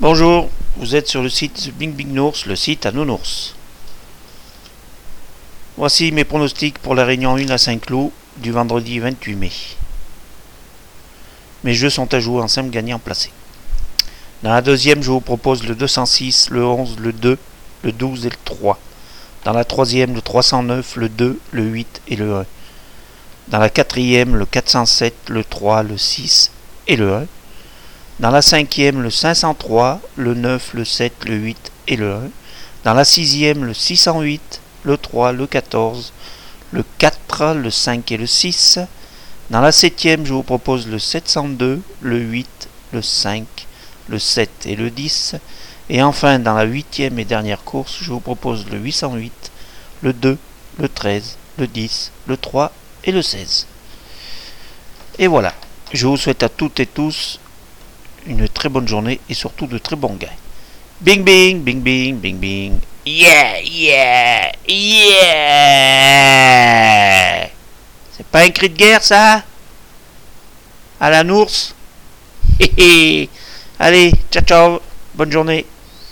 Bonjour, vous êtes sur le site Bing Bing Nours, le site à Nounours. Voici mes pronostics pour la réunion 1 à Saint-Cloud du vendredi 28 mai. Mes jeux sont à jouer en simple gagnant placé. Dans la deuxième, je vous propose le 206, le 11, le 2, le 12 et le 3. Dans la troisième, le 309, le 2, le 8 et le 1. Dans la quatrième, le 407, le 3, le 6 et le 1. Dans la cinquième, le 503, le 9, le 7, le 8 et le 1. Dans la sixième, le 608, le 3, le 14, le 4, le 5 et le 6. Dans la septième, je vous propose le 702, le 8, le 5, le 7 et le 10. Et enfin, dans la huitième et dernière course, je vous propose le 808, le 2, le 13, le 10, le 3 et le 16. Et voilà, je vous souhaite à toutes et tous une très bonne journée et surtout de très bons gains. Bing bing, bing bing, bing bing. Yeah, yeah, yeah. C'est pas un cri de guerre ça? À la nours? Allez, ciao ciao, bonne journée.